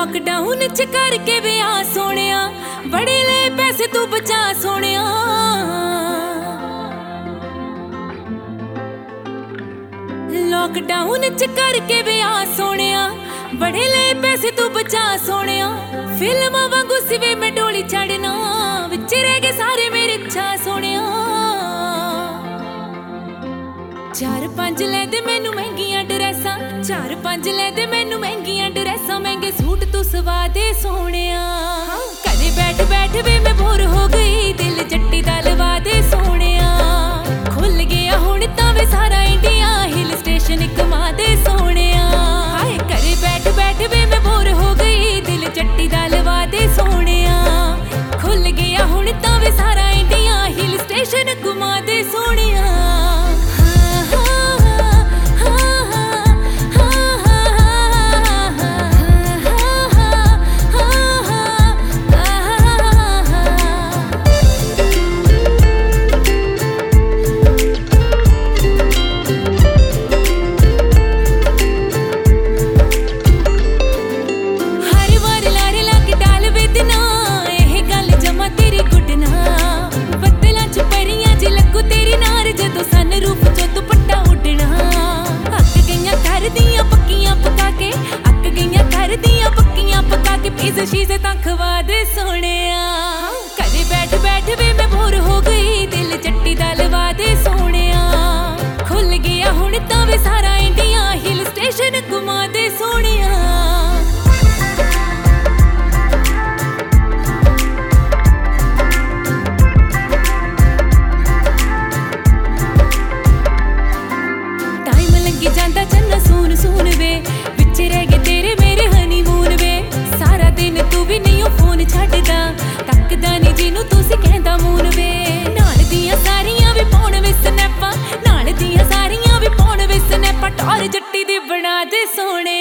Lockdown च करके विआह सोनिया, बड़े ले पैसे तू बचा सोनिया। लॉकडाउन च करके विआह सोनिया, बड़े ले पैसे तू बचा सोनिया। फिल्मां वांगू सिवे मैं डोली चढ़ना, विच रह गए सारे मेरे इच्छा सोनिया। 4-5 ले दे मैनू महंगियां ड्रैसां, 4-5 ले दे मैनू महंगियां ड्रैसां, महंगे सूट तू सवा दे सोनिया। कदे बैठ बैठ वे मैं बोर हो गई, दिल जट्टी दा लवा दे सोनिया। खुल गया हुण तां वे सारा इंडिया, हिल स्टेशन घुमा दे सोनिया। हाय करे बैठ बैठ वे मैं बोर हो गई, दिल जट्टी दा लवा दे सोनिया। खुल गया हुण तां वे सारा इंडिया, हिल स्टेशन घुमा दे सोनिया। शीशे तां खवा दे सोनिया। कदे बैठ बैठ वे मैं बोर हो गई, दिल जट्टी दा लवा दे सोनिया। खुल गया हुण तां वे सारा इंडिया, हिल स्टेशन घुमा दे सोनिया। टाइम लगी जांदा चन्ना सून सून वे, विच रह गए तेरे मेरे हनीमून वे। सारा दिन तू भी नहीं फोन छड्डदा, तकदा नहीं जिन्नू तुसी कहंदा मून वे। नाल दियां सारियां भी पाउण वे स्नैपां, नाल दियां सारियां भी पाउण वे स्नैपां। टौर जट्टी दी बना दे सोने।